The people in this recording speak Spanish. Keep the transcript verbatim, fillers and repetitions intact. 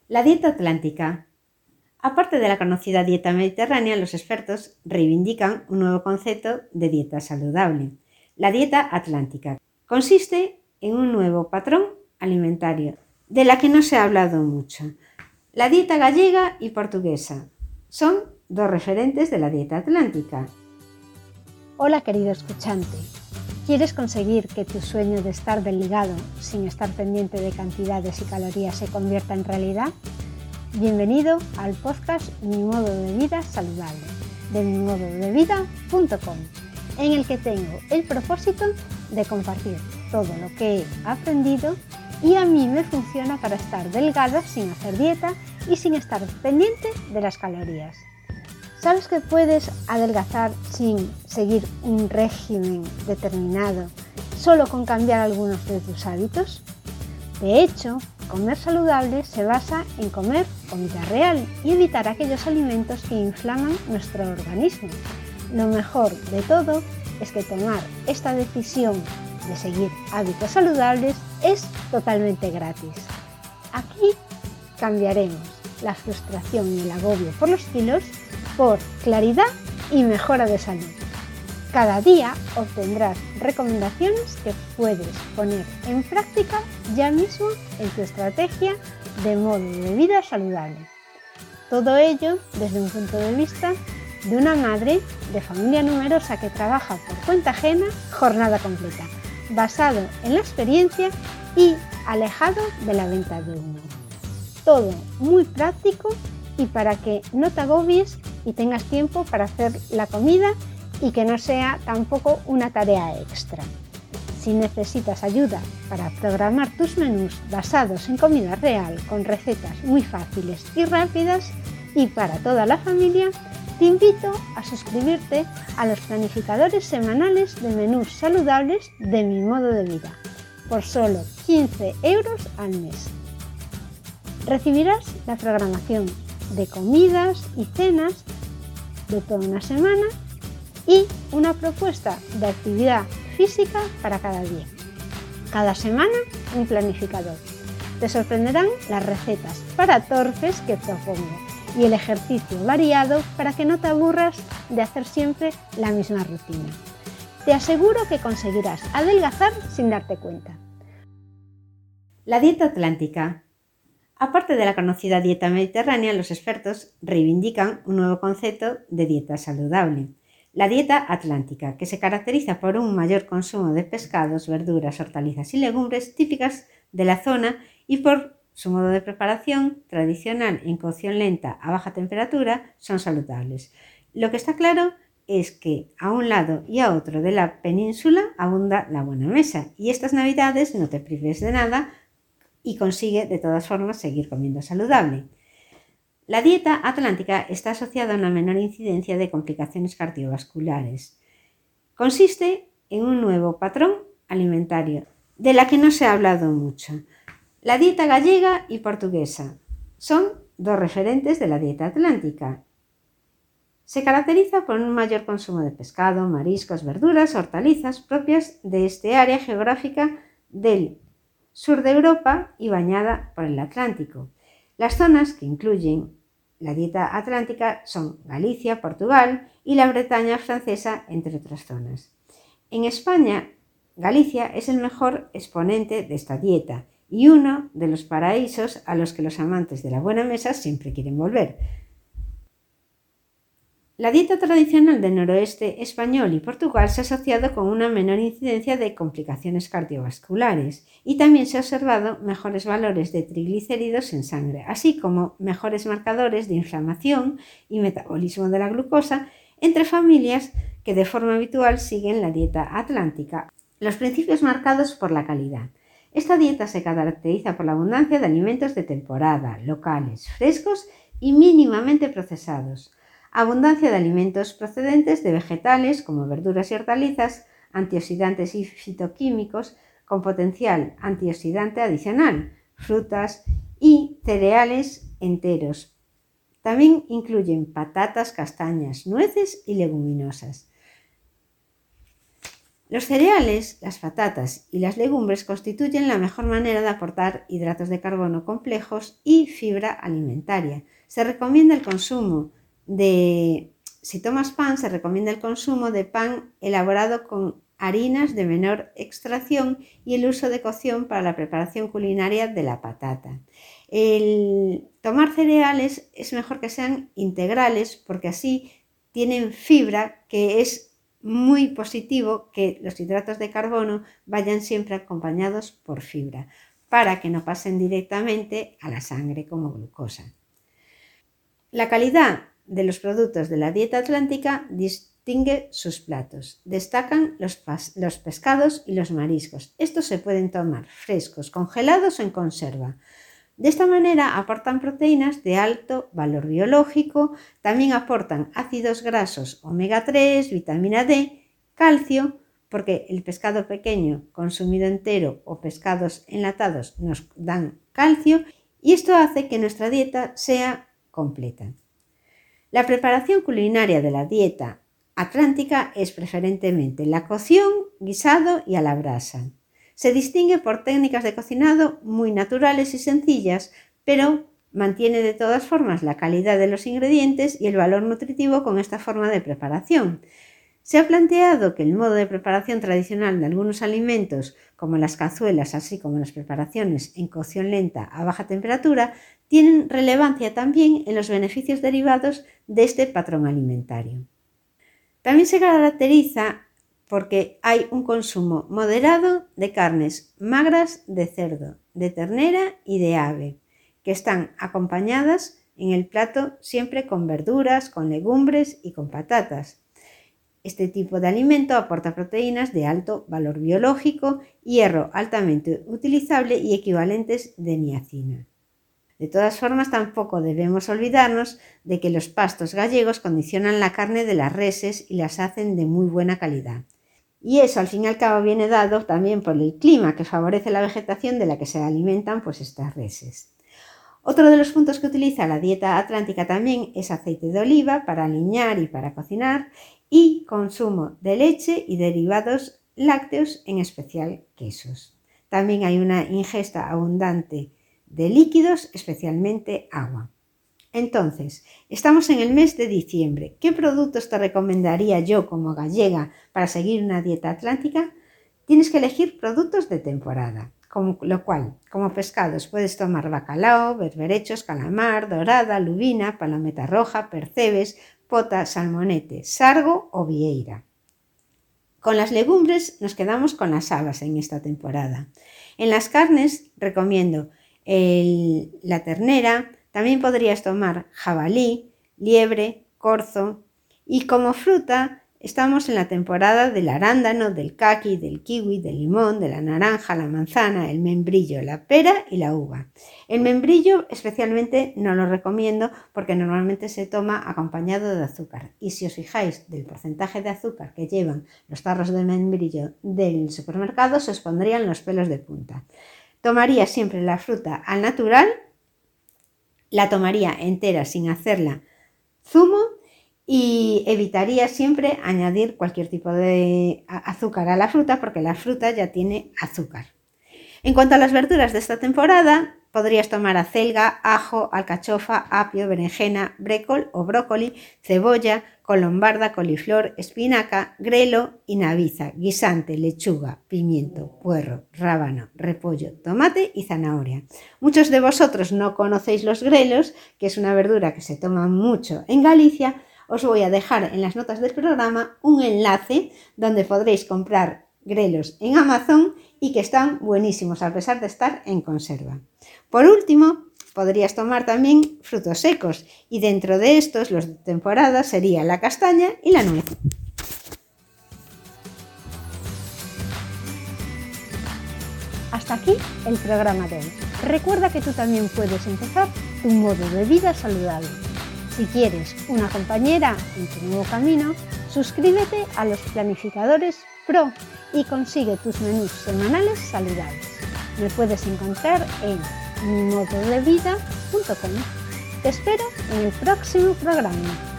La dieta atlántica. Aparte de la conocida dieta mediterránea, los expertos reivindican un nuevo concepto de dieta saludable. La dieta atlántica consiste en un nuevo patrón alimentario, de la que no se ha hablado mucho. La dieta gallega y portuguesa son dos referentes de la dieta atlántica. Hola querido escuchante, ¿quieres conseguir que tu sueño de estar delgado sin estar pendiente de cantidades y calorías se convierta en realidad? Bienvenido al podcast Mi Modo de Vida Saludable de mi modo de vida punto com, en el que tengo el propósito de compartir todo lo que he aprendido y a mí me funciona para estar delgada sin hacer dieta y sin estar pendiente de las calorías. ¿Sabes que puedes adelgazar sin seguir un régimen determinado, solo con cambiar algunos de tus hábitos? De hecho, comer saludable se basa en comer comida real y evitar aquellos alimentos que inflaman nuestro organismo. Lo mejor de todo es que tomar esta decisión de seguir hábitos saludables es totalmente gratis. Aquí cambiaremos la frustración y el agobio por los kilos por claridad y mejora de salud. Cada día obtendrás recomendaciones que puedes poner en práctica ya mismo en tu estrategia de modo de vida saludable. Todo ello desde un punto de vista de una madre de familia numerosa que trabaja por cuenta ajena jornada completa, basado en la experiencia y alejado de la venta de humo. Todo muy práctico y para que no te agobies y tengas tiempo para hacer la comida y que no sea tampoco una tarea extra. Si necesitas ayuda para programar tus menús basados en comida real con recetas muy fáciles y rápidas y para toda la familia, te invito a suscribirte a los planificadores semanales de menús saludables de Mi Modo de Vida por solo quince euros al mes. Recibirás la programación de comidas y cenas de toda una semana y una propuesta de actividad física para cada día. Cada semana un planificador. Te sorprenderán las recetas para torpes que propongo y el ejercicio variado para que no te aburras de hacer siempre la misma rutina. Te aseguro que conseguirás adelgazar sin darte cuenta. La dieta atlántica. Aparte de la conocida dieta mediterránea, los expertos reivindican un nuevo concepto de dieta saludable. La dieta atlántica, que se caracteriza por un mayor consumo de pescados, verduras, hortalizas y legumbres típicas de la zona y por su modo de preparación tradicional en cocción lenta a baja temperatura, son saludables. Lo que está claro es que a un lado y a otro de la península abunda la buena mesa y estas navidades no te prives de nada y consigue de todas formas seguir comiendo saludable. La dieta atlántica está asociada a una menor incidencia de complicaciones cardiovasculares. Consiste en un nuevo patrón alimentario, de la que no se ha hablado mucho. La dieta gallega y portuguesa son dos referentes de la dieta atlántica. Se caracteriza por un mayor consumo de pescado, mariscos, verduras, hortalizas propias de este área geográfica del sur de Europa y bañada por el Atlántico. Las zonas que incluyen la dieta atlántica son Galicia, Portugal y la Bretaña francesa, entre otras zonas. En España, Galicia es el mejor exponente de esta dieta y uno de los paraísos a los que los amantes de la buena mesa siempre quieren volver. La dieta tradicional del noroeste español y Portugal se ha asociado con una menor incidencia de complicaciones cardiovasculares y también se ha observado mejores valores de triglicéridos en sangre, así como mejores marcadores de inflamación y metabolismo de la glucosa entre familias que de forma habitual siguen la dieta atlántica. Los principios marcados por la calidad. Esta dieta se caracteriza por la abundancia de alimentos de temporada, locales, frescos y mínimamente procesados. Abundancia de alimentos procedentes de vegetales como verduras y hortalizas, antioxidantes y fitoquímicos con potencial antioxidante adicional, frutas y cereales enteros. También incluyen patatas, castañas, nueces y leguminosas. Los cereales, las patatas y las legumbres constituyen la mejor manera de aportar hidratos de carbono complejos y fibra alimentaria. Se recomienda el consumo de, si tomas pan, se recomienda el consumo de pan elaborado con harinas de menor extracción y el uso de cocción para la preparación culinaria de la patata. El tomar cereales es mejor que sean integrales porque así tienen fibra, que es muy positivo que los hidratos de carbono vayan siempre acompañados por fibra para que no pasen directamente a la sangre como glucosa. La calidad de los productos de la dieta atlántica distingue sus platos. Destacan los, los pescados y los mariscos. Estos se pueden tomar frescos, congelados o en conserva. De esta manera aportan proteínas de alto valor biológico, también aportan ácidos grasos omega tres, vitamina D, calcio, porque el pescado pequeño consumido entero o pescados enlatados nos dan calcio y esto hace que nuestra dieta sea completa. La preparación culinaria de la dieta atlántica es preferentemente la cocción, guisado y a la brasa. Se distingue por técnicas de cocinado muy naturales y sencillas, pero mantiene de todas formas la calidad de los ingredientes y el valor nutritivo con esta forma de preparación. Se ha planteado que el modo de preparación tradicional de algunos alimentos, como las cazuelas, así como las preparaciones en cocción lenta a baja temperatura, tienen relevancia también en los beneficios derivados de este patrón alimentario. También se caracteriza porque hay un consumo moderado de carnes magras de cerdo, de ternera y de ave, que están acompañadas en el plato siempre con verduras, con legumbres y con patatas. Este tipo de alimento aporta proteínas de alto valor biológico, hierro altamente utilizable y equivalentes de niacina. De todas formas, tampoco debemos olvidarnos de que los pastos gallegos condicionan la carne de las reses y las hacen de muy buena calidad. Y eso al fin y al cabo viene dado también por el clima que favorece la vegetación de la que se alimentan pues estas reses. Otro de los puntos que utiliza la dieta atlántica también es aceite de oliva para aliñar y para cocinar y consumo de leche y derivados lácteos, en especial quesos. También hay una ingesta abundante de líquidos, especialmente agua. Entonces, estamos en el mes de diciembre. ¿Qué productos te recomendaría yo como gallega para seguir una dieta atlántica? Tienes que elegir productos de temporada, con lo cual, como pescados, puedes tomar bacalao, berberechos, calamar, dorada, lubina, palometa roja, percebes, pota, salmonete, sargo o vieira. Con las legumbres nos quedamos con las habas en esta temporada. En las carnes recomiendo el, la ternera. También podrías tomar jabalí, liebre, corzo y como fruta estamos en la temporada del arándano, del caqui, del kiwi, del limón, de la naranja, la manzana, el membrillo, la pera y la uva. El membrillo especialmente no lo recomiendo porque normalmente se toma acompañado de azúcar y si os fijáis del porcentaje de azúcar que llevan los tarros de membrillo del supermercado se os pondrían los pelos de punta. Tomaría siempre la fruta al natural. La tomaría entera sin hacerla zumo y evitaría siempre añadir cualquier tipo de azúcar a la fruta porque la fruta ya tiene azúcar. En cuanto a las verduras de esta temporada, podrías tomar acelga, ajo, alcachofa, apio, berenjena, brécol o brócoli, cebolla, colombarda, coliflor, espinaca, grelo y nabiza, guisante, lechuga, pimiento, puerro, rábano, repollo, tomate y zanahoria. Muchos de vosotros no conocéis los grelos, que es una verdura que se toma mucho en Galicia. Os voy a dejar en las notas del programa un enlace donde podréis comprar grelos en Amazon y que están buenísimos a pesar de estar en conserva. Por último, podrías tomar también frutos secos y dentro de estos los de temporada serían la castaña y la nuez. Hasta aquí el programa de hoy. Recuerda que tú también puedes empezar tu modo de vida saludable. Si quieres una compañera en tu nuevo camino, suscríbete a los Planificadores Pro y consigue tus menús semanales saludables. Me puedes encontrar en mi modo de vida punto com. Te espero en el próximo programa.